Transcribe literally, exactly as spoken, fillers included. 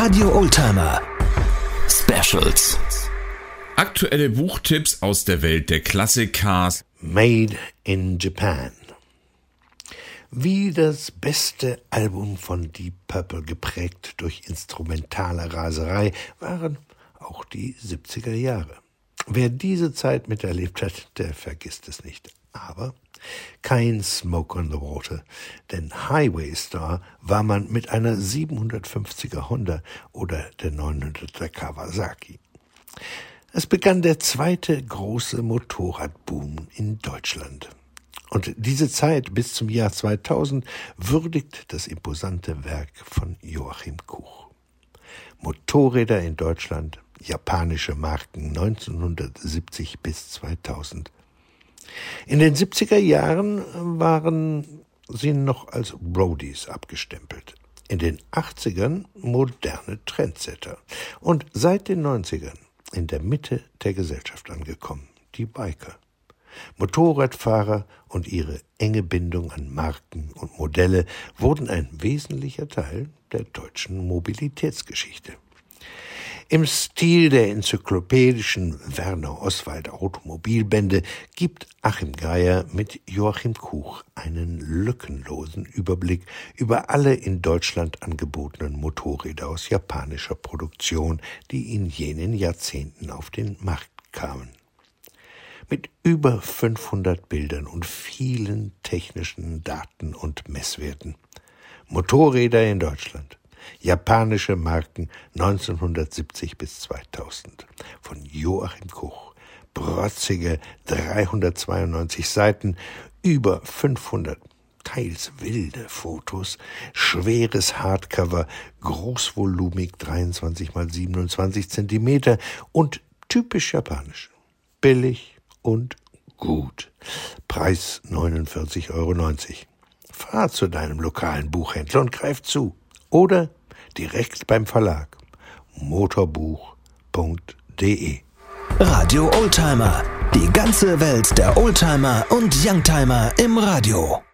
Radio Oldtimer Specials. Aktuelle Buchtipps aus der Welt der Klassikcars. Made in Japan. Wie das beste Album von Deep Purple geprägt durch instrumentale Raserei waren auch die siebziger Jahre. Wer diese Zeit miterlebt hat, der vergisst es nicht. Aber kein Smoke on the Water, denn Highway Star war man mit einer siebenhundertfünfziger Honda oder der neunhunderter Kawasaki. Es begann der zweite große Motorradboom in Deutschland. Und diese Zeit bis zum Jahr zweitausend würdigt das imposante Werk von Joachim Kuch. Motorräder in Deutschland, japanische Marken neunzehnhundertsiebzig bis zweitausend. In den siebziger Jahren waren sie noch als Roadies abgestempelt. In den achtzigern moderne Trendsetter. Und seit den neunzigern in der Mitte der Gesellschaft angekommen, die Biker. Motorradfahrer und ihre enge Bindung an Marken und Modelle wurden ein wesentlicher Teil der deutschen Mobilitätsgeschichte. Im Stil der enzyklopädischen Werner Oswald Automobilbände gibt Achim Geier mit Joachim Kuch einen lückenlosen Überblick über alle in Deutschland angebotenen Motorräder aus japanischer Produktion, die in jenen Jahrzehnten auf den Markt kamen. Mit über fünfhundert Bildern und vielen technischen Daten und Messwerten. Motorräder in Deutschland. Japanische Marken neunzehnhundertsiebzig bis zweitausend. Von Joachim Kuch. Protzige dreihundertzweiundneunzig Seiten, über fünfhundert teils wilde Fotos, schweres Hardcover, großvolumig dreiundzwanzig mal siebenundzwanzig Zentimeter und typisch japanisch. Billig und gut. Preis neunundvierzig Euro neunzig. Fahr zu deinem lokalen Buchhändler und greif zu. Oder direkt beim Verlag motorbuch punkt de. Radio Oldtimer. Die ganze Welt der Oldtimer und Youngtimer im Radio.